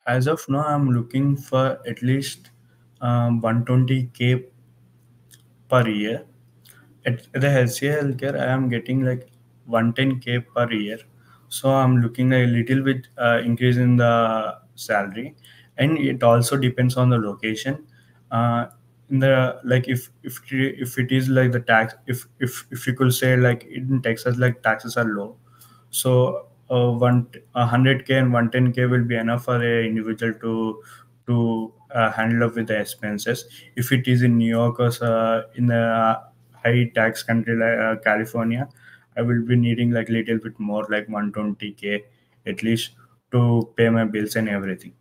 As of now, I'm looking for at least 120K per year. At the HCA Healthcare, I am getting like 110K per year. So I'm looking a little bit increase in the salary, and it also depends on the location. In the like if it is like the tax, if you could say like in Texas, like taxes are low, so 100K and 110K will be enough for a individual to handle up with the expenses. If it is in New York or in a high tax country like California, I will be needing like little bit more, like 120K at least, to pay my bills and everything.